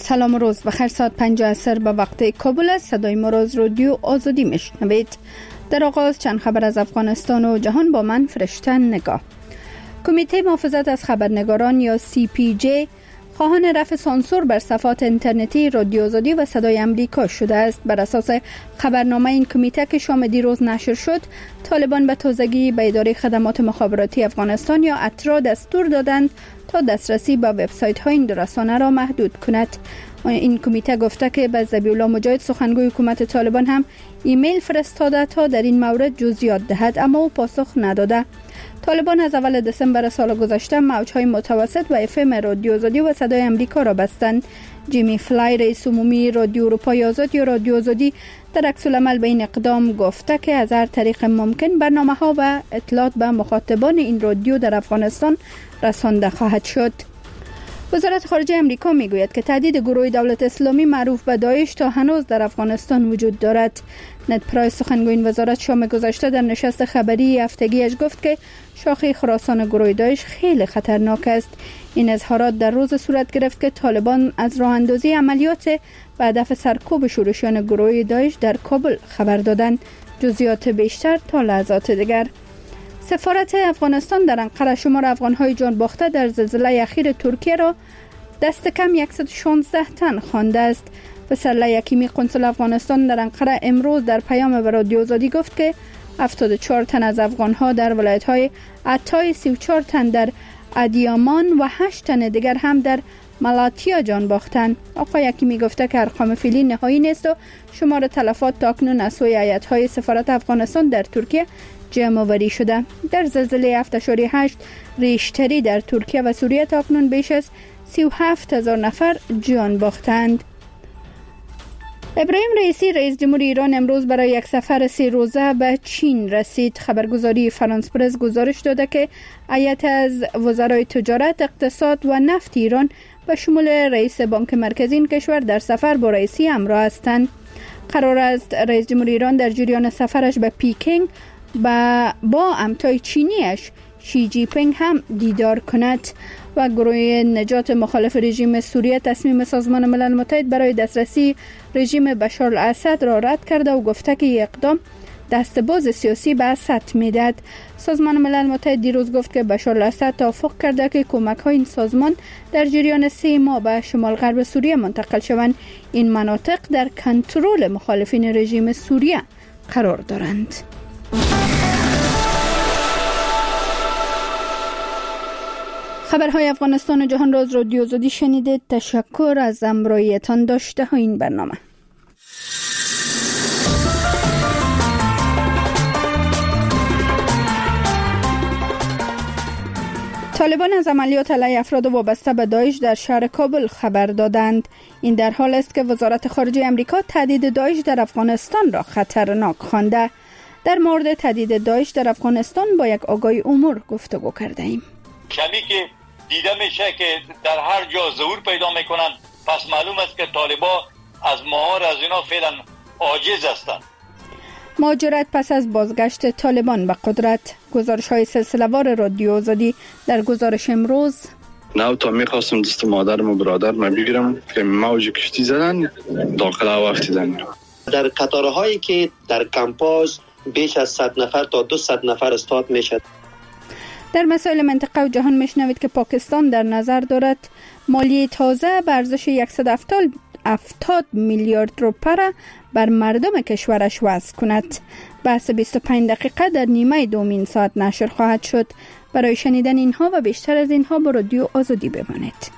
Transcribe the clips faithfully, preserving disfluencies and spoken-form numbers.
سلام و روز بخیر. ساعت پنج عصر به وقت کابل است. صدای ما را از رادیو آزادی میشنوید. در آغاز چند خبر از افغانستان و جهان با من فرشته نگاه. کمیته محافظت از خبرنگاران یا سی پی جی خواهان رفع سانسور بر صفحات اینترنتی رادیو آزادی و صدای امریکا شده است. بر اساس خبرنامه این کمیته که شام دیروز نشر شد، طالبان به تازگی به اداره خدمات مخابراتی افغانستان یا اترا دستور دادند تا دسترسی به وبسایت های این دو رسانه را محدود کند. این کمیته گفته که به ذبیح الله مجاهد سخنگوی حکومت طالبان هم ایمیل فرستاده تا در این مورد جزئیات دهد، اما او پاسخ نداده. طالبان از اول دسامبر سال گذشته موج‌های متوسط و اف ام رادیو آزادی و صدای امریکا را بستند. جیمی فلای رئیس عمومی رادیو اروپای آزاد یا رادیو آزادی در عکس العمل به این اقدام گفته که از هر طریق ممکن برنامه‌ها و اطلاعات به مخاطبان این رادیو در افغانستان رسانده خواهد شد. وزارت خارجه امریکا میگوید که تهدید گروه دولت اسلامی معروف به داعش تا هنوز در افغانستان وجود دارد. نت پرایس سخنگوی این وزارت شام گذشته در نشست خبری هفتگیش گفت که شاخه خراسان گروه داعش خیلی خطرناک است. این اظهارات در روز صورت گرفت که طالبان از راه اندازی عملیات به هدف سرکوب شورشیان گروه داعش در کابل خبر دادند. جزئیات بیشتر تا لحظات دیگر. سفارت افغانستان در انقره شمار افغان‌های جان باخته در زلزله اخیر ترکیه را دست کم صد و شانزده تن خوانده است. فسرله یکیمی قنصل افغانستان در انقره امروز در پیام به رادیو آزادی گفت که هفتاد و چهار تن از افغان‌ها در ولایت‌های عطای، سی و چهار تن در ادیامان و هشت تن دیگر هم در ملاتیا جان باختند. آقای یکیمی گفته که ارقام فعلی نهایی نیست و شمار تلفات تاکنون از سوی هیئت‌های سفارت افغانستان در ترکیه جمع آوری شده. در زلزله هفت اشاری هشت ریشتری در ترکیه و سوریه تاکنون بیش از سی و هفت هزار نفر جان باختند. ابراهیم رئیسی رئیس جمهور ایران امروز برای یک سفر سه روزه به چین رسید. خبرگزاری فرانس پرس گزارش داده که هیئت از وزرای تجارت، اقتصاد و نفت ایران به شمول رئیس بانک مرکزی این کشور در سفر با رئیسی همراه هستند. قرار است رئیس جمهور ایران در جریان سفرش به پیکینگ با با همتای چینیش شی جی پینگ هم دیدار کند. و گروه نجات مخالف رژیم سوریه تصمیم سازمان ملل متحد برای دسترسی رژیم بشار الاسد را رد کرده و گفته که این اقدام دستباز سیاسی به اسد میدهد. سازمان ملل متحد دیروز گفت که بشار الاسد توافق کرده که کمک های این سازمان در جریان سه ماه به شمال غرب سوریه منتقل شوند. این مناطق در کنترل مخالفین رژیم سوریه قرار دارند. خبرهای افغانستان و جهان را از رادیو آزادی شنیدید. تشکر از همراهیتان داشته های این برنامه. طالبان از عملیات علیه افراد وابسته به داعش در شهر کابل خبر دادند. این در حال است که وزارت خارجه امریکا تهدید داعش در افغانستان را خطرناک خوانده. در مورد تهدید داعش در افغانستان با یک آگاهی امور گفتگو کرده ایم. کمی که دیده میشه که در هر جا ظهور پیدا میکنن، پس معلوم است که طالبا از مهار از اینا فعلا عاجز هستند. مهاجرت پس از بازگشت طالبان به قدرت. گزارش های سلسله‌وار رادیو آزادی در گزارش امروز. نه تا میخواستم دست مادرم و برادرم بگیرم که موج کشتی زدن داخل هوا افتادن. در قطارهایی که در کمپاژ بیش از صد نفر تا دویست نفر استاد میشد. در مسائل منطقه و جهان میشنوید که پاکستان در نظر دارد مالیه تازه به ارزش صد و هفتاد میلیارد روپیه را بر مردم کشورش وضع کند. بحث بیست و پنج دقیقه در نیمه دومین ساعت نشر خواهد شد. برای شنیدن اینها و بیشتر از اینها با رادیو آزادی بمانید.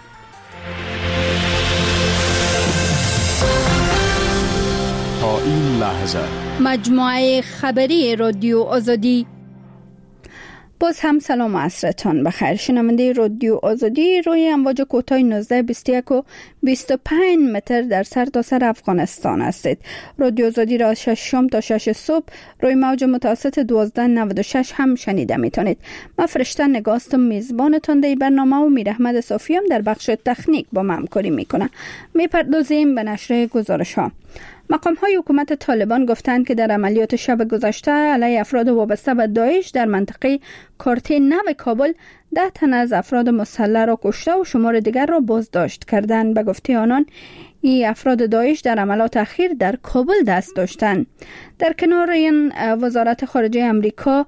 تا این لحظه مجموعه خبری رادیو آزادی. باز هم سلام و عصرتان بخیر. شنونده رادیو آزادی روی امواج کوتاه نوزده بیست و یک و بیست و پنج متر در سرتاسر افغانستان هستید. رادیو آزادی را از شش شام تا شش صبح روی موج متوسط دوازده نود و شش هم شنیده میتونید. من فرشته نگاستم میزبانتان در برنامه و میر احمد صافی هم در بخش تکنیک با من همکاری میکنه. میپردازیم به نشر گزارش ها. مقام‌های حکومت طالبان گفتند که در عملیات شب گذشته علیه افراد وابسته به داعش در منطقه کارته نو کابل ده تن از افراد مسلح را کشته و شمار دیگر را بازداشت کردند. به گفته آنان این افراد داعش در عملیات اخیر در کابل دست داشتند. در کنار این وزارت خارجه امریکا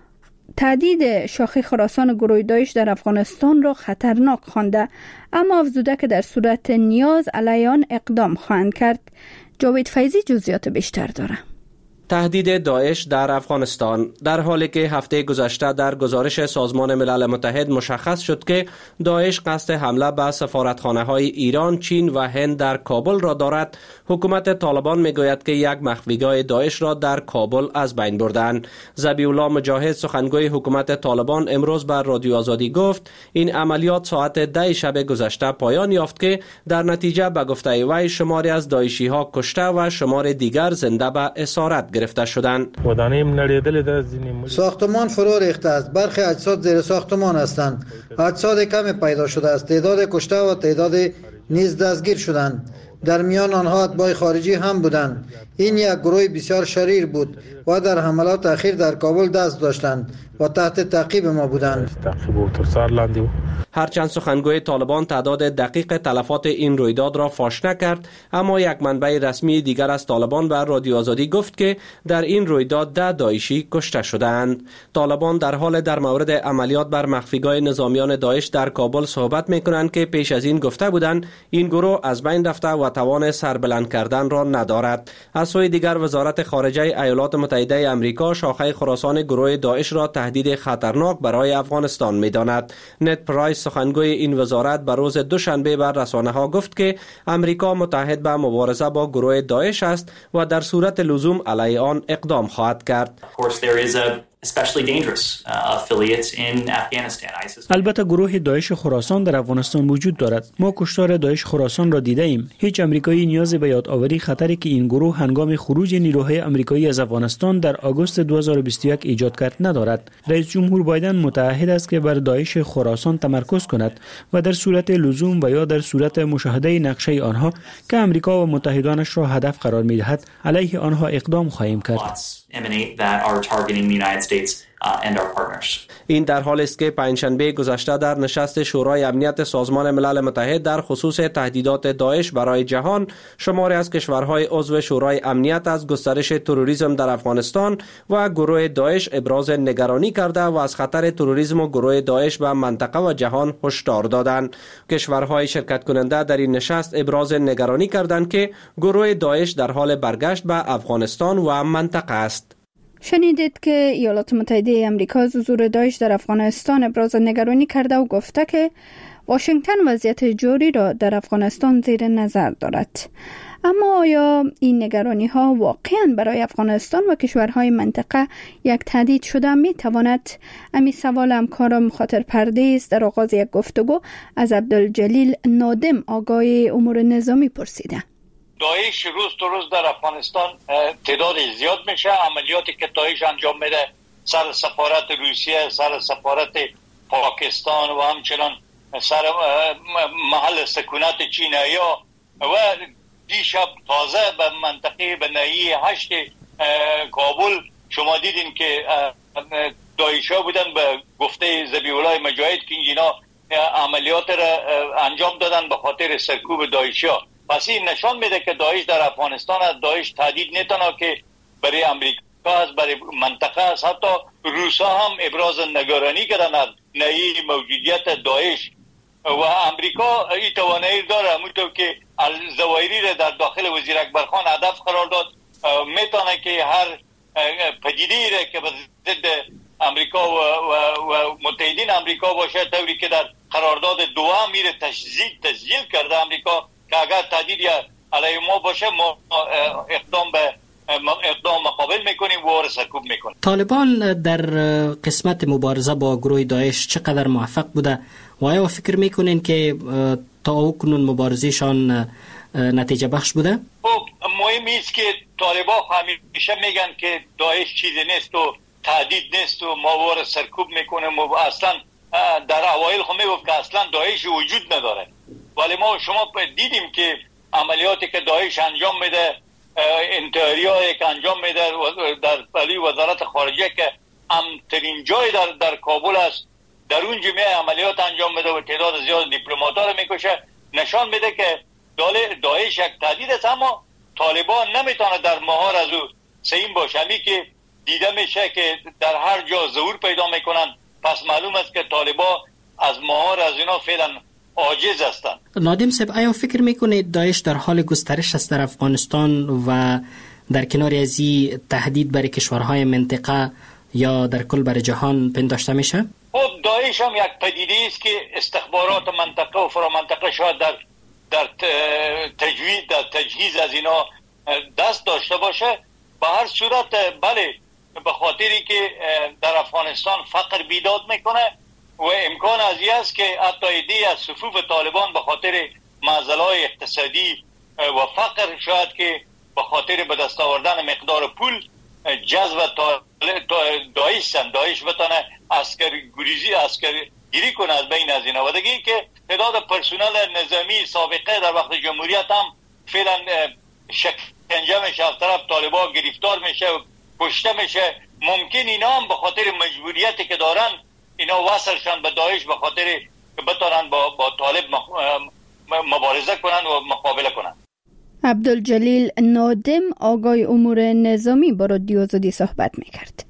تهدید شاخه خراسان گروه داعش در افغانستان را خطرناک خوانده، اما افزوده که در صورت نیاز علیه آن اقدام خواهند کرد. جاوید فیضی جزئیات بیشتر داره. تهدید داعش در افغانستان در حالی که هفته گذشته در گزارش سازمان ملل متحد مشخص شد که داعش قصد حمله به سفارتخانه‌های ایران، چین و هند در کابل را دارد، حکومت طالبان میگوید که یک مخفیگاه داعش را در کابل از بین بردند. ذبیح الله مجاهد سخنگوی حکومت طالبان امروز بر رادیو آزادی گفت این عملیات ساعت ده شب گذشته پایان یافت که در نتیجه به گفته وی شماری از داعشی ها کشته و شمار دیگر زنده به اسارت گرفته شدند. ساختمان فرو ریخته است. برخی اجساد زیر ساختمان هستند. اجساد کمی پیدا شده است. تعداد کشته و تعداد نیز دستگیر شدند. در میان آنها اتباع خارجی هم بودند. این یک گروه بسیار شریر بود و در حملات اخیر در کابل دست داشتند و تحت تعقیب ما بودند. هرچند سخنگوی طالبان تعداد دقیق تلفات این رویداد را فاش نکرد، اما یک منبع رسمی دیگر از طالبان بر رادیو آزادی گفت که در این رویداد ده داعشی کشته شدند. طالبان در حال در مورد عملیات بر مخفیگاه نظامیان داعش در کابل صحبت می‌کنند که پیش از این گفته بودند این گروه از بین رفته و توان سربلند کردن را ندارد. از سوی دیگر وزارت خارجه ایالات متحده آمریکا شاخه خراسان گروه داعش را تهدید خطرناک برای افغانستان می‌داند. نت پرایس سخنگوی این وزارت بر روز دوشنبه بر رسانه‌ها گفت که امریکا متحد به مبارزه با گروه داعش است و در صورت لزوم علیه آن اقدام خواهد کرد. البته گروه داعش خراسان در افغانستان وجود دارد. ما کشتار داعش خراسان را دیده ایم. هیچ امریکایی نیاز به یادآوری خطری که این گروه هنگام خروج نیروهای امریکایی از افغانستان در آگوست دو هزار و بیست و یک ایجاد کرد ندارد. رئیس جمهور بایدن متعهد است که بر داعش خراسان تمرکز کند و در صورت لزوم و یا در صورت مشاهده نقشه آنها که امریکا و متحدانش را هدف قرار می‌دهد علیه آنها اقدام خواهیم کرد. این در حالی است که پنجشنبه گذشته در نشست شورای امنیت سازمان ملل متحد در خصوص تهدیدات داعش برای جهان شماری از کشورهای عضو شورای امنیت از گسترش تروریسم در افغانستان و گروه داعش ابراز نگرانی کرده و از خطر تروریسم و گروه داعش به منطقه و جهان هشدار دادند. کشورهای شرکت کننده در این نشست ابراز نگرانی کردند که گروه داعش در حال برگشت به افغانستان و منطقه است. شنیدید که ایالات متحده آمریکا از حضور داعش در افغانستان ابراز نگرانی کرده و گفته که واشنگتن وضعیت جاری را در افغانستان زیر نظر دارد. اما آیا این نگرانی ها واقعا برای افغانستان و کشورهای منطقه یک تهدید شده می تواند؟ امی سوال همکارم خاطر پرده است در آغاز یک گفتگو از عبدالجلیل نادم آگاه امور نظامی پرسیده. داعش روز تو روز در افغانستان تعداد زیاد میشه. عملیاتی که داعش انجام میده سر سفارت روسیه، سر سفارت پاکستان و همچنان سر محل سکونت چینایا و دیشب تازه به منطقه به ناحیه هشت کابل شما دیدین که داعش ها بودن به گفته ذبیح الله مجاهد که اینا عملیات را انجام دادن به خاطر سرکوب داعش ها. پس این نشان میده که داعش در افغانستان است. داعش تهدید نه تنها که برای امریکا است، برای منطقه است. حتی روسا هم ابراز نگرانی کردن از نحیه موجودیت داعش و امریکا این توانایی داره همونطور که الزوایری را در داخل وزیر اکبر خان هدف قرار داد، میتونه که هر پدیده را که به ضد امریکا و, و, و متحدین امریکا باشه طوری که در قرارداد دوحه میره تشدید تسجیل کرده امریکا که اگر تهدید علیه ما باشه ما اقدام به اقدام مقابل میکنیم و سرکوب میکنیم. طالبان در قسمت مبارزه با گروه داعش چقدر موفق بوده و آیا فکر میکنین که تا اکنون مبارزهشان نتیجه بخش بوده؟ خب مهم است که طالبان همیشه میگن که داعش چیزی نیست و تهدید نیست و ما وار سرکوب میکنیم و اصلا در اوایل خب میگفت که اصلا داعش وجود نداره، ولی ما شما دیدیم که عملیاتی که داعش انجام میده انتحاری هایی که انجام میده در ولی وزارت خارجه که امن‌ترین جای در در کابل است، در اون جمعه عملیات انجام میده و تعداد زیاد دیپلمات ها رو میکشه، نشان میده که داعش یک تهدید است، اما طالبان نمیتونه در مهار از او سیم باشه. همی که دیده میشه که در هر جا ظهور پیدا میکنن، پس معلوم است که طالبان از مهار از اینا فعلا عاجز هستند. نادم صاحب، آیا فکر میکنید داعش در حال گسترش است در افغانستان و در کنار از این تهدید برای کشورهای منطقه یا در کل برای جهان پنداشته میشه؟ خب داعش هم یک پدیده است که استخبارات منطقه و فرامنطقه شاید در در تجویز در تجهیز از اینا دست داشته باشه. به هر صورت بله، به خاطری که در افغانستان فقر بیداد میکنه و امکان از این است که حتی ایده از صفوف طالبان به خاطر معضلات اقتصادی و فقر شاید که به خاطر به دست آوردن مقدار پول جذب داعش سن داعش بتانه عسکر گریزی عسکر گیری کنه از بین از اینا. و دیگه که تعداد پرسنل نظامی سابقه در وقت جمهوریت هم فعلا شکنجه میشه، از طرف طالبان گرفتار میشه و کشته میشه. ممکن اینا هم به خاطر مجبوریتی که دارن اینا وصلشن به داعش به خاطر که بتانن با, با طالب مبارزه کنن و مقابله کنن. عبدالجلیل نادم آقای امور نظامی با رادیو آزادی صحبت میکرد.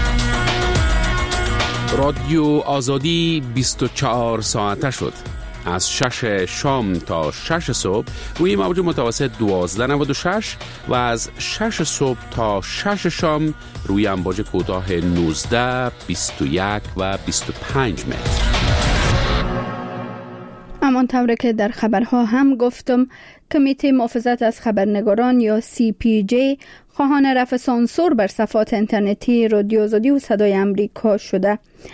رادیو آزادی بیست و چهار ساعته شد. از شش شام تا شش صبح روی موج متوسط دوازده نود و شش و از شش صبح تا شش شام روی امواج کوتاه نوزده، بیست و یک و بیست و پنج متر. همان طوری که در خبرها هم گفتم، کمیته محافظت از خبرنگاران یا سی پی جی خواهان رفع سانسور بر صفحات اینترنتی رادیو آزادی و صدای امریکا شده.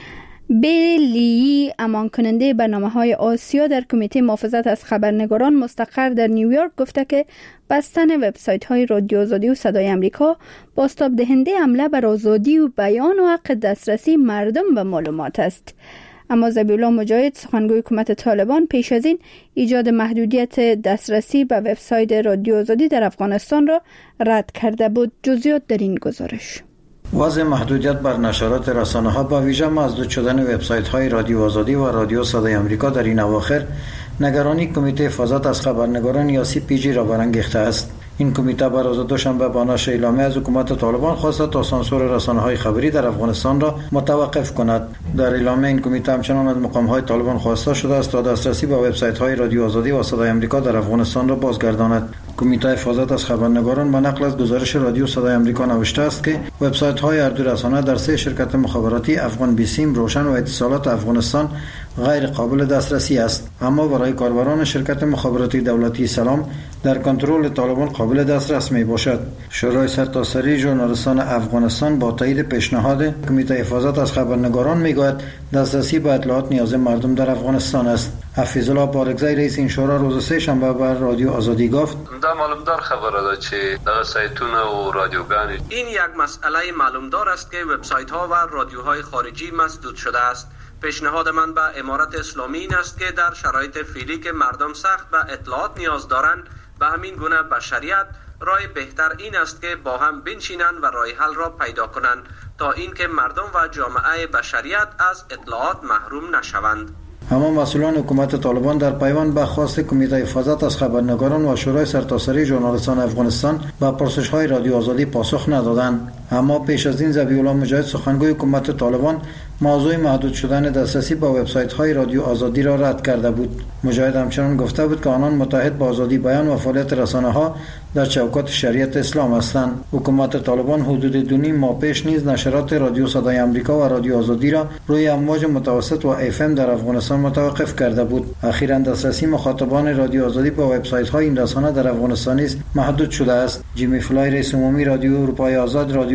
بیلی امان کننده برنامه‌های آسیا در کمیته محافظت از خبرنگاران مستقر در نیویورک گفته که بستن وبسایت‌های رادیو آزادی و صدای امریکا بازتاب دهنده حمله بر آزادی و بیان و حق دسترسی مردم به معلومات است. اما ذبیحالله مجاهد سخنگوی حکومت طالبان پیش از این ایجاد محدودیت دسترسی به وبسایت رادیو آزادی در افغانستان را رد کرده بود. جزئیات در این گزارش. وضع محدودیت بر نشرات رسانه‌ها با ویژه مسدود شدن وبسایت‌های رادیو آزادی و رادیو صدای آمریکا در این اواخر نگرانی کمیته حفاظت از خبرنگاران یا سی پی جی را برانگیخته است. این کمیته بر روز دوشنبه با نشر اعلامیه از حکومت طالبان خواسته تا سانسور رسانه‌های خبری در افغانستان را متوقف کند. در اعلامیه این کمیته همچنان از مقام‌های طالبان خواسته شده است تا دسترسی به وبسایت‌های رادیو آزادی و صدای آمریکا در افغانستان را بازگرداند. کمیته حفاظت از خبرنگاران به نقل از گزارش رادیو صدای آمریکا نوشته است که وبسایت‌های هر دو رسانه در سه شرکت مخابراتی افغان بیسیم، روشن و اتصالات افغانستان غیر قابل دسترسی است، اما برای کاربران شرکت مخابراتی دولتی سلام در کنترل طالبان قابل دسترس می باشد. شورای سرتاسری ژورنالیستان افغانستان با تایید پیشنهاد کمیته حفاظت از خبرنگاران میگوید دسترسی به اطلاعات نیاز مردم در افغانستان است. حفیظ الله بارگزی رئیس این شورا روز سه شنبه بر رادیو آزادی گفت: دا معلومدار خبره ده چې دغه سایتونه او رادیوګان این یک مسئله معلومدار است که وبسایت ها و رادیوهای خارجی مسدود شده است. پیشنهاد من به امارت اسلامی این است که در شرایط فعلی که مردم سخت به اطلاعات نیاز دارند، به همین گونه بشریت راه بهتر این است که با هم بنشینند و راه حل را پیدا کنند تا اینکه مردم و جامعه بشریت از اطلاعات محروم نشوند. اما مسئولان حکومت طالبان در پیوند به خواست کمیته حفاظت از خبرنگاران و شورای سرتاسری ژورنالیستان افغانستان به پرسش‌های رادیو آزادی پاسخ ندادند. اما پیش از این ذبیحالله مجاهد سخنگوی حکومت طالبان موضوع محدود شدن دسترسی به وبسایت‌های رادیو آزادی را رد کرده بود. مجاهد همچنان گفته بود که آنان متحد با آزادی بیان و فعالیت رسانه‌ها در چوکات شریعت اسلام هستند. حکومت طالبان حدود دو نیم ماه پیش نیز نشرات رادیو صدای آمریکا و رادیو آزادی را روی امواج متوسط و اف ام در افغانستان متوقف کرده بود. اخیراً دسترسی مخاطبان رادیو آزادی به وبسایت‌های این رسانه در افغانستان نیز محدود شده است. جیمی فلای رئیس عمومی رادیو اروپای آزاد رادیو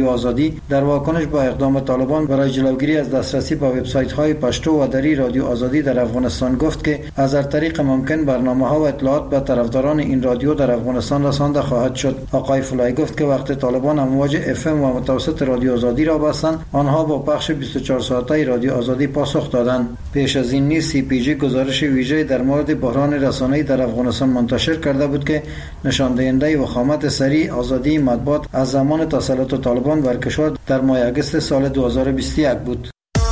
رادیو آزادی در واکنش با اقدام طالبان برای جلوگیری از دسترسی به وبسایت‌های پشتو و دری رادیو آزادی در افغانستان گفت که از هر طریق ممکن برنامه‌ها و اطلاعات به طرفداران این رادیو در افغانستان رسانده خواهد شد. آقای فولای گفت که وقتی طالبان امواج اف ام و متوسط رادیو آزادی را بستند، آنها با پخش بیست و چهار ساعته رادیو آزادی پاسخ دادند. پیش از این نیز سی پی جی گزارش ویژه در مورد بحران رسانه‌ای در افغانستان منتشر کرده بود که نشان دهنده وخامت سریع آزادی مطبوعات از زمان تسلط طالبان بر کشور در ماه اگست سال دو هزار و بیست و یک بود.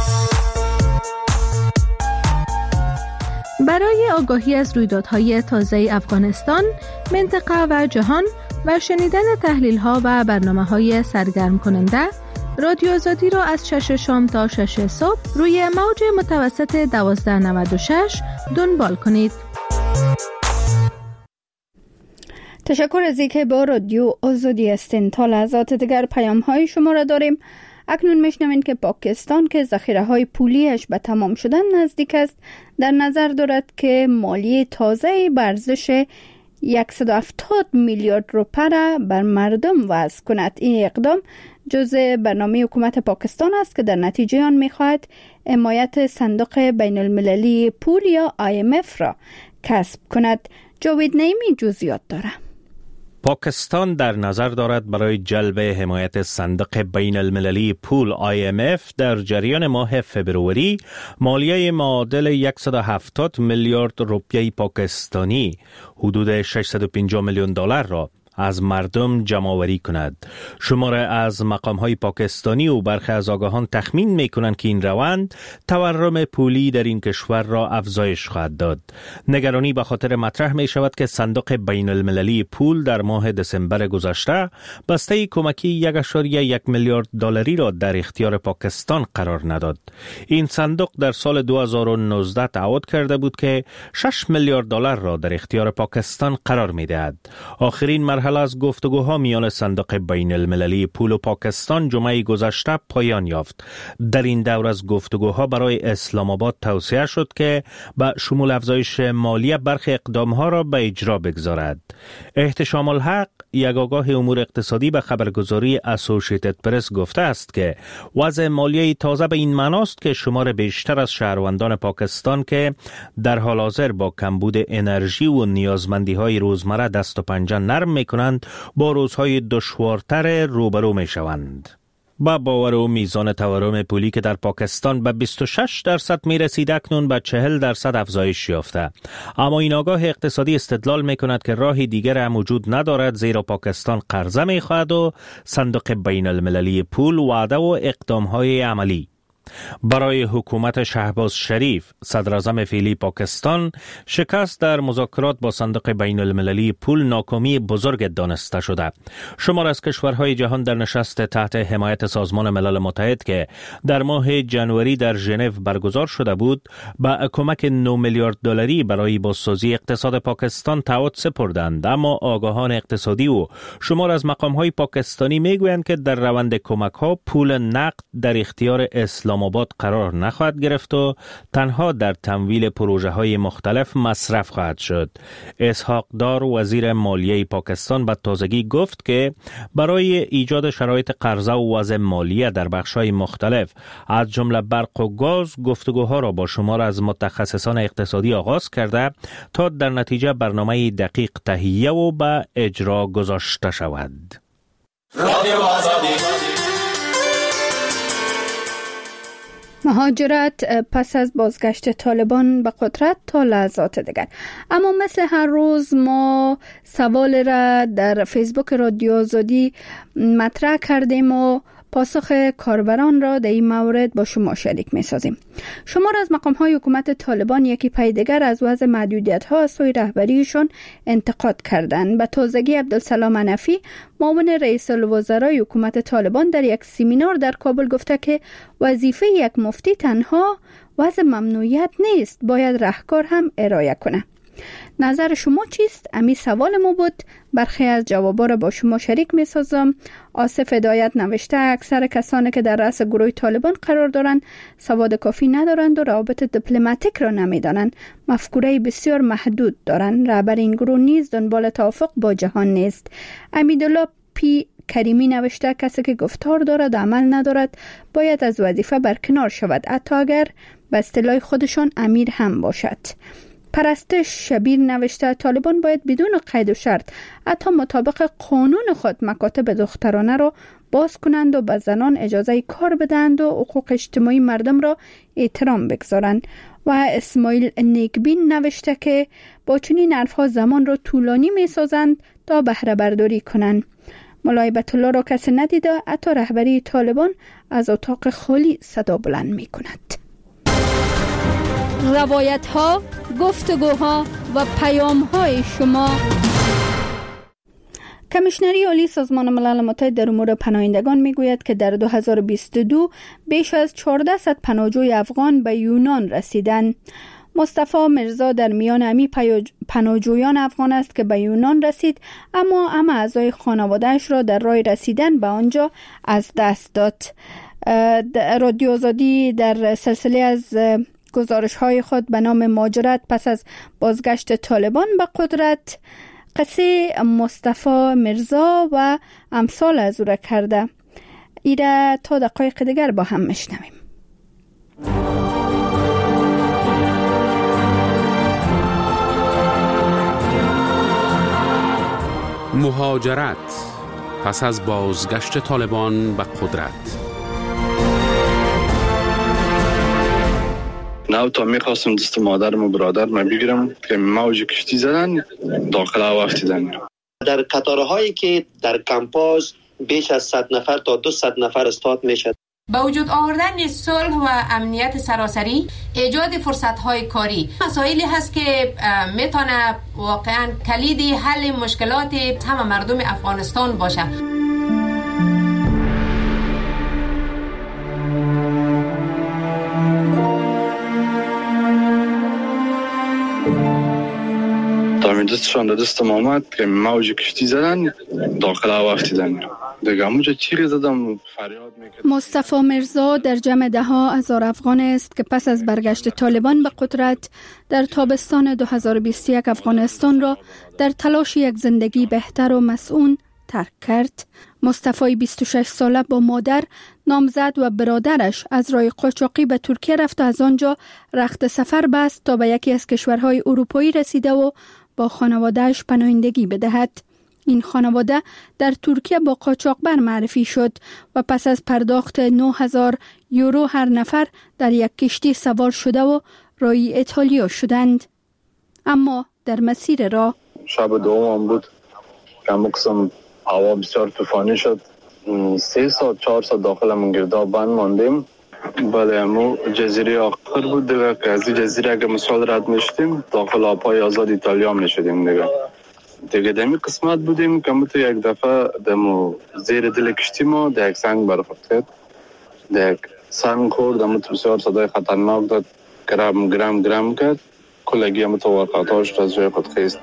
برای آگاهی از رویدادهای تازه افغانستان، منطقه و جهان و شنیدن تحلیل‌ها و برنامه‌های سرگرم کننده، رادیو آزادی را از شش شام تا شش صبح روی موج متوسط دوازده نود و شش دنبال کنید. تشکر از اینکه با رادیو آزادی هستین. تا لحظات دیگر پیام های شما را داریم. اکنون میشنوین که پاکستان که ذخیره های پولیش به تمام شدن نزدیک است، در نظر دارد که مالیه تازه به ارزش صد و هفتاد میلیارد روپیه را بر مردم وضع کند. این اقدام جزء برنامه حکومت پاکستان است که در نتیجه آن می‌خواهد حمایت صندوق بین المللی پول یا آی ام اف را کسب کند. جاوید نعیمی جزئیات دارد. پاکستان در نظر دارد برای جلب حمایت صندوق بین المللی پول آی ام اف در جریان ماه فبروری مالیه معادل صد و هفتاد میلیارد روپیه پاکستانی، حدود ششصد و پنجاه میلیون دلار را از مردم جمع‌آوری کند. شماره از مقام‌های پاکستانی و برخی از آگاهان تخمین می‌کنند که این روند تورم پولی در این کشور را افزایش خواهد داد. نگرانی به خاطر مطرح می‌شود که صندوق بین المللی پول در ماه دسامبر گذشته بسته کمکی یک و یک میلیارد دلاری را در اختیار پاکستان قرار نداد. این صندوق در سال دو هزار و نوزده تعهد کرده بود که شش میلیارد دلار را در اختیار پاکستان قرار می‌دهد. آخرین مرحله از گفتگوها میان صندوق بین المللی پول و پاکستان جمعه گذشته پایان یافت. در این دور از گفتگوها برای اسلام آباد توصیه شد که به شمول افزایش مالیه برخی اقدامها را به اجرا بگذارد. احتشام الحق، یک آگاه امور اقتصادی، به خبرگزاری اسوسییتد پرس گفته است که وضع مالیه تازه به این معناست که شمار بیشتر از شهروندان پاکستان که در حال حاضر با کمبود انرژی و نیازمندی‌های روزمره دست و پنجه نرم می‌کنند با روزهای دشوارتر روبرو می‌شوند. با باور و میزان تورم پولی که در پاکستان به بیست و شش درصد می رسید، اکنون به چهل درصد افزایش یافته. اما این آگاه اقتصادی استدلال می کند که راهی دیگر هم وجود ندارد، زیرا پاکستان قرضه می خواهد و صندوق بین المللی پول وعده و اقدام های عملی. برای حکومت شهباز شریف، صدراعظم فعلی پاکستان، شکست در مذاکرات با صندوق بین المللی پول ناکامی بزرگ دانسته شده. شمار از کشورهای جهان در نشست تحت حمایت سازمان ملل متحد که در ماه جنوری در ژنو برگزار شده بود، با کمک نه میلیارد دلاری برای بازسازی اقتصاد پاکستان تعهد سپردند. اما آگاهان اقتصادی و شمار از مقام‌های پاکستانی میگویند که در روند کمک‌ها پول نقد در اختیار اسلام آباد قرار نخواهد گرفت و تنها در تمویل پروژه های مختلف مصرف خواهد شد. اسحاق دار، وزیر مالیه پاکستان، به تازگی گفت که برای ایجاد شرایط قرضه و وضع مالیه در بخش های مختلف از جمله برق و گاز گفتگوها را با شمار از متخصصان اقتصادی آغاز کرده تا در نتیجه برنامه دقیق تهیه و به اجرا گذاشته شود. مهاجرت پس از بازگشت طالبان به قدرت تا لحظات دیگر. اما مثل هر روز ما سوال را در فیسبوک رادیو آزادی مطرح کردیم و پاسخ کاربران را در این مورد با شما شریک می سازیم. شمار از مقام های حکومت طالبان یکی پای دیگر از وضع محدودیت ها از سوی رهبریشون انتقاد کردند. به تازگی عبدالسلام حنفی، معاون رئیس الوزرای حکومت طالبان، در یک سمینار در کابل گفته که وظیفه یک مفتی تنها وضع ممنوعیت نیست، باید راهکار هم ارائه کنه. نظر شما چیست؟ امی سوال ما بود. برخی از جوابا را با شما شریک می سازم. آصف هدایت نوشته اکثر کسانی که در رأس گروه طالبان قرار دارند سواد کافی ندارند و روابط دیپلماتیک را نمی دانند. مفکوره بسیار محدود دارند. رهبر این گروه نیز دنبال توافق با جهان نیست. امیدالله پی کریمی نوشته کسی که گفتار دارد عمل ندارد باید از وظیفه برکنار شود، حتی اگر به اصطلاح خودشان امیر هم باشد. پرستش شبیر نوشته طالبان باید بدون قید و شرط حتی مطابق قانون خود مکاتب دخترانه را باز کنند و به زنان اجازه کار بدهند و حقوق اجتماعی مردم را احترام بگذارند. و اسماعیل نیکبین نوشته که با چنین حرفها زمان را طولانی می سازند تا بهره برداری کنند. مولای بیت الله را کسی ندیده، حتی رهبری طالبان از اتاق خالی صدا بلند می کند. روایت ها، گفتگوها و پیام های شما. کمیشنری عالی سازمان ملل متحد در امور پناهندگان میگوید که در دو هزار و بیست و دو بیش از چهارصد پناهجوی افغان به یونان رسیدند. مصطفی مرزا در میان امی پناهجویان افغان است که به یونان رسید، اما همه اعضای خانواده‌اش را در راه رسیدن به آنجا از دست داد. رادیو آزادی در سلسله از گزارش های خود به نام مهاجرت پس از بازگشت طالبان به قدرت قصه مصطفی مرزا و امثال از او را کرده. ایره تا دقایق دیگر با هم میشنویم. مهاجرت پس از بازگشت طالبان به قدرت. نه تا میخواستم دست مادرم و برادرم بگیرم که موج کشتی زدن داخل آوفتیدن. در قطارهایی که در کمپاژ بیش از صد نفر تا دویست نفر استاد میشد. با وجود آوردن صلح و امنیت سراسری، ایجاد فرصت‌های کاری مسائلی هست که میتونه واقعا کلید حل مشکلات همه مردم افغانستان باشه. تا دستشان در دستم آمد که موج کشتی زدن داخل آوفتیدن. دیگه همونجا چیغی زدم فریاد میکرد. مصطفی مرزا در جمع ده ها هزار افغان است که پس از برگشت طالبان به قدرت در تابستان دو هزار و بیست و یک افغانستان را در تلاش یک زندگی بهتر و مسئول ترک کرد. مصطفی بیست و شش ساله با مادر، نامزد و برادرش از راه قاچاقی به ترکیه رفت و از آنجا رخت سفر بست تا به یکی از کشورهای اروپایی رسیده و با خانوادهش پناهندگی بدهد. این خانواده در ترکیه با قاچاقبر معرفی شد و پس از پرداخت نه هزار یورو هر نفر در یک کشتی سوار شده و راهی ایتالیا شدند. اما در مسیر راه شب دوم بود که مقسم هوا بسیار طوفانی شد. سه ساعت چهار ساعت داخل من گرداب بند ماندیم. بله امو جزیره آخر بود دیگه که از این جزیره اگه مثال رد میشتیم داخل آبهای آزاد ایتالیا میشدیم دیگه. دیگه دمی قسمت بودیم که تو یک دفعه دمو زیر دل کشتی ما در یک سنگ برخورد کرد. در یک سنگ خورد امو تو بسیار صدای خطرناک داد، گرم گرم گرم کرد، کلگی امو تو ورقاتها شد از جای خود خیست.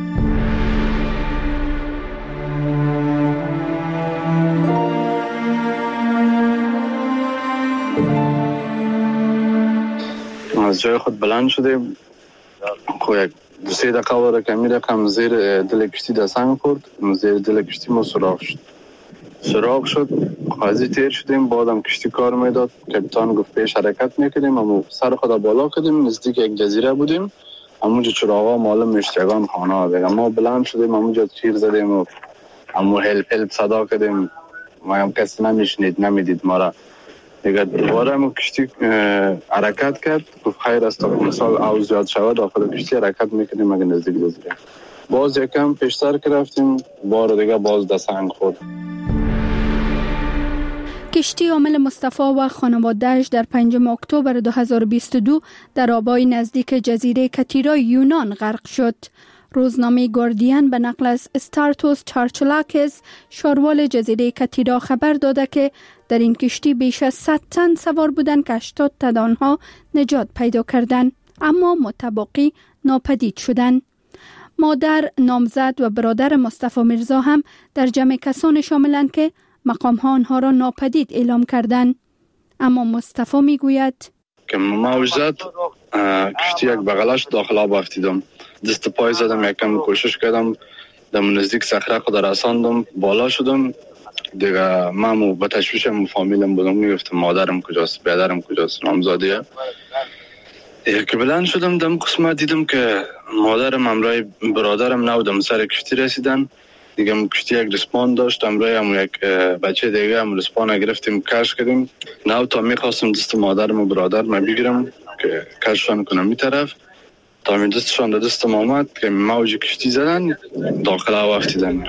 از جای خود بلند شدیم، خو یک دو سه دقیقه واره که می رقم زیر دل کشتی در سنگ خورد، زیر دل کشتی ما سراغ شد سراغ شد خواهزی تیر شدیم. بعدم کشتی کار میداد، کپیتان گفت پیش حرکت میکنیم. اما سر خدا بالا کردیم، نزدیک یک جزیره بودیم، همونجا چراغا معلوم مشتیگان خانه ها دیگه. ما بلند شدیم، همونجا تیر زدیم و همون هلپ هلپ صدا کردیم، ما هم کسی نمیشنید نمیدید ما را دیگه. دوباره همون کشتی حرکت کرد، گفت خیر است تا مثال او زیاد شود داخل کشتی حرکت میکنیم اگه نزدیک جزیره. باز یکم پیشتر که رفتیم بار دیگه باز در سنگ خورد. کشتی حامل مصطفی و خانواده‌اش در پنجم اکتبر دو هزار و بیست و دو در آبای نزدیک جزیره کتیرا یونان غرق شد. روزنامه گاردین به نقل از استارتوس چارچلاکس شاروال جزیره کتیرا خبر داده که در این کشتی بیش از صد تن سوار بودند که هشتاد تن آنها نجات پیدا کردند، اما متباقی ناپدید شدند. مادر، نامزد و برادر مصطفی مرزا هم در جمع کسان شاملند که مقام ها آنها را ناپدید اعلام کردند. اما مصطفی میگوید که موج زد، کشتی یک بغلش داخل آب افتیدم، دست پای زدم، یکم کوشش کردم در نزدیک صخره خود رساندم، بالا شدم. دیگه من با تشویشم فامیلم بودم، میگفتم مادرم کجاست، برادرم کجاست، نامزادیه. دیگه که بلند شدم دم قسمت دیدم که مادرم همراه برادرم نبودم سر کشتی رسیدن. دیگه کشتی یک رسپان داشت، همراه هم یک بچه دیگه هم رسپان گرفتیم کش کردیم. نو تا میخواستم دست مادرم و برادرم بگیرم که کششان کنم می طرف، تا می دستشان در دستم آمد که موج کشتی زدن داخل هوا افتیدن.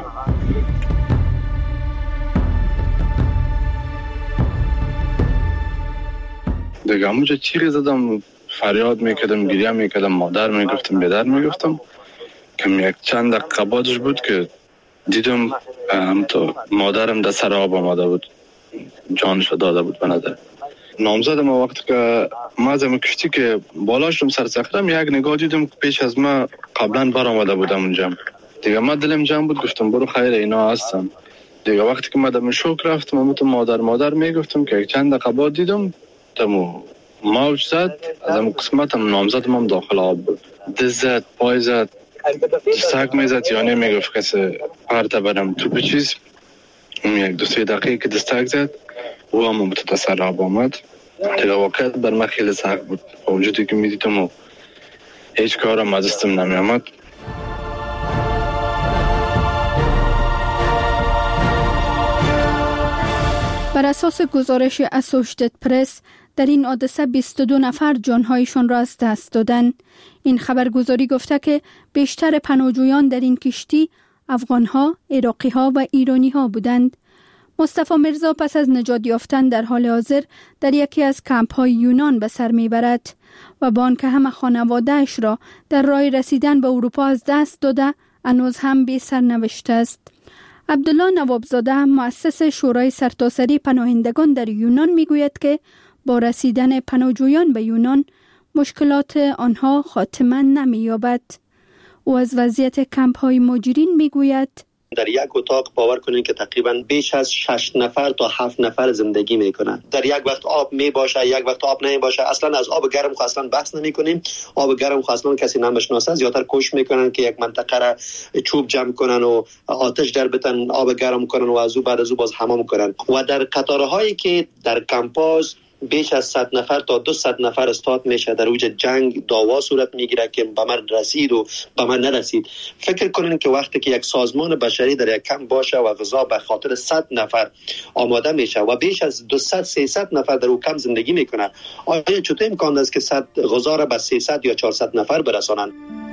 دیگه همونجا چیغی زدم، فریاد میکردم، گریه میکردم، مادر میگفتم، بیدر میگفتم که یک چند دقیقه بعدش بود که دیدم همتا مادرم در سر آب آمده بود، جانش داده بود به نظر. نامزدم وقتی که ما از این کشتی که بالاشم سر صخرم یک نگاه دیدم که پیش از ما قبلا بر آمده بودم اونجا. دیگه ما دلم جمع بود، گفتم برو خیر اینا هستم. دیگه وقتی که ما دم شوک رفتم همونطور مادر مادر میگفتم که یک چند دقیقه بعد دیدم تمو موج زد، از همون قسمت هم نامزدم هم داخل آب بود. دست زد، پای زد، دستک میزد، یعنی میگفت کسی پرت برم تو به چیز. اون یک دو سه دقیقه که دستک زد او هم متت سر آب آمد. دیگه واقعیت بر من خیلی سخت بود، با وجودی که میدیدم و هیچ کارم از دستم نمی آمد. بر اساس گزارش اسوشیتد پرس در این حادثه بیست و دو نفر جانهایشان را از دست دادند. این خبرگزاری گفته که بیشتر پناهجویان در این کشتی افغانها، عراقیها و ایرانیها بودند. مصطفی مرزا پس از نجات یافتن در حال حاضر در یکی از کمپ‌های یونان به سر میبرد و با آنکه همه خانواده‌اش را در راه رسیدن به اروپا از دست داده، هنوز هم بی سرنوشت است. عبدالله نوابزاده، مؤسس شورای سرتاسری پناهندگان در یونان، میگوید که با رسیدن پناهجویان به یونان مشکلات آنها خاتمه نمی‌یابد. او از وضعیت کمپ‌های مهاجرین میگوید: در یک اتاق باور کنین که تقریبا بیش از شش نفر تا هفت نفر زندگی میکنن. در یک وقت آب می باشه، یک وقت آب نمی باشه. اصلا از آب گرم خو اصلا بحث نمی کنیم. آب گرم خو اصلا کسی نمیشناسه. زیاتر کوشش میکنن که یک منطقه را چوب جمع کنن و آتش در بتن، آب گرم کنن و از او بعد از او باز حمام کنن. و در قطارهایی که در کمپاس بیش از صد نفر تا دویست نفر استاد میشه، در اوج جنگ دعوا صورت میگیره که به من رسید و به من نرسید. فکر کنین که وقتی که یک سازمان بشری در یک کمپ باشه و غذا به خاطر صد نفر آماده میشه و بیش از دویست سیصد نفر در او کمپ زندگی میکنه، آیا چطور امکان است که صد غذا را به سیصد یا چهارصد نفر برسانند؟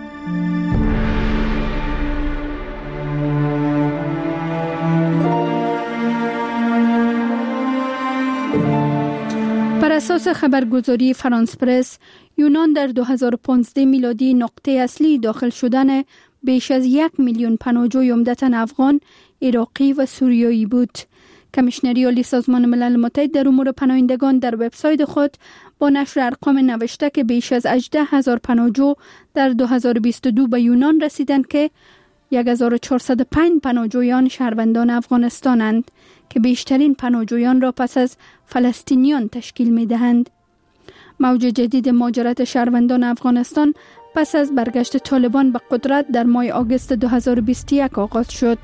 بر اساس خبرگزاری فرانس پرس، یونان در دو هزار و پانزده میلادی نقطه اصلی داخل شدن بیش از یک میلیون پناهجوی عمدتاً افغان، عراقی و سوریایی بود. کمیشنری عالی سازمان ملل متحد در امور پناهندگان در وبسایت خود با نشر ارقام نوشته که بیش از هجده هزار پناهجو در دو هزار و بیست و دو به یونان رسیدند که هزار و چهارصد و پنج پناهجویان شهروندان افغانستانند که بیشترین پناهجویان را پس از فلسطینیان تشکیل می دهند. موج جدید مهاجرت شهروندان افغانستان پس از برگشت طالبان به قدرت در ماه آگوست دو هزار و بیست و یک آغاز شد.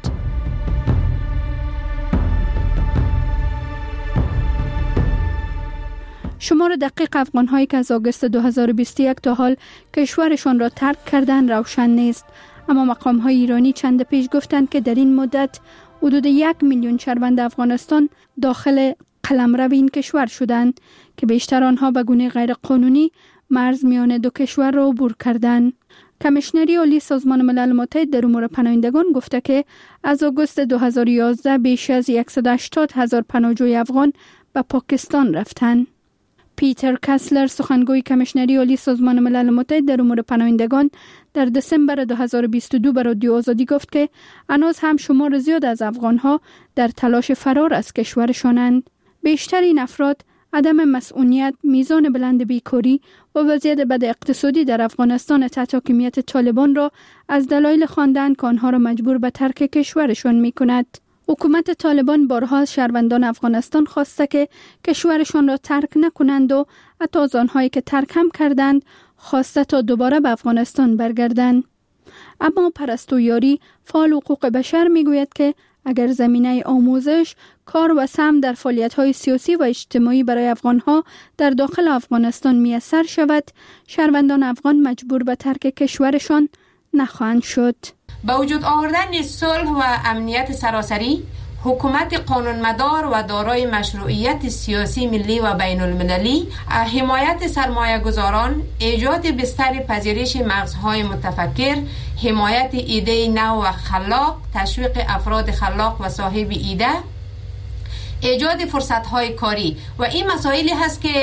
شمار دقیق افغان‌هایی که از آگوست دو هزار و بیست و یک تا حال کشورشان را ترک کردند روشن نیست، اما مقام‌های ایرانی چند پیش گفتند که در این مدت حدود یک میلیون شهروند افغانستان داخل قلمرو این کشور شدند که بیشتر آنها به گونه غیر قانونی مرز میان دو کشور را عبور کردند. کمیشنری عالی سازمان ملل متحد در امور پناهندگان گفته که از آگوست دو هزار و یازده بیش از صد و هشتاد هزار پناهجوی افغان به پاکستان رفتند. پیتر کسلر، سخنگوی کمیشنری عالی سازمان ملل متحد در امور پناهندگان، در دسامبر دو هزار و بیست و دو به رادیو آزادی گفت که هنوز هم شمار زیاد از افغانها در تلاش فرار از کشورشانند. بیشتر این افراد عدم مسئولیت، میزان بلند بیکاری و وضعیت بد اقتصادی در افغانستان تحت حاکمیت طالبان را از دلایل خواندند که آنها را مجبور به ترک کشورشان می‌کند. حکومت طالبان بارها از شهروندان افغانستان خواسته که کشورشان را ترک نکنند و حتی از آنهایی که ترک هم کردند خواسته تا دوباره به افغانستان برگردند. اما پرستو یاری، فعال حقوق بشر، میگوید که اگر زمینه آموزش، کار و سهم در فعالیت‌های سیاسی و اجتماعی برای افغان‌ها در داخل افغانستان میسر شود، شهروندان افغان مجبور به ترک کشورشان نخواهند شد. با وجود آوردن صلح و امنیت سراسری، حکومت قانونمدار و دارای مشروعیت سیاسی ملی و بین المللی، حمایت سرمایه گذاران، ایجاد بستر پذیرش مغزهای متفکر، حمایت ایده نو و خلاق، تشویق افراد خلاق و صاحب ایده، ایجاد فرصت‌های کاری و این مسائلی هست که